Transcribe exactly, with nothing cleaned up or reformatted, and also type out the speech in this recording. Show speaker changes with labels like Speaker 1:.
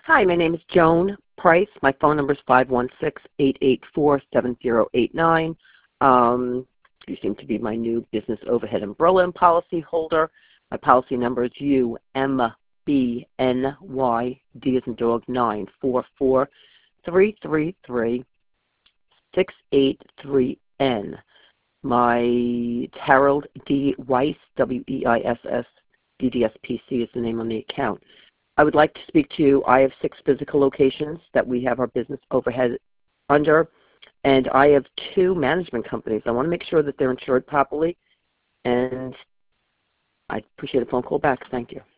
Speaker 1: Hi, my name is Joan Price. My phone number is five one six, eight eight four, seven zero eight nine. Um, you seem to be my new business overhead umbrella and policy holder. My policy number is U M B N Y, D as in dog, nine four four, three three three, six eight three N. My Harold D. Weiss, W E I S S, D D S P C is the name on the account. I would like to speak to you. I have six physical locations that we have our business overhead under, and I have two management companies. I want to make sure that they're insured properly, and I appreciate a phone call back. Thank you.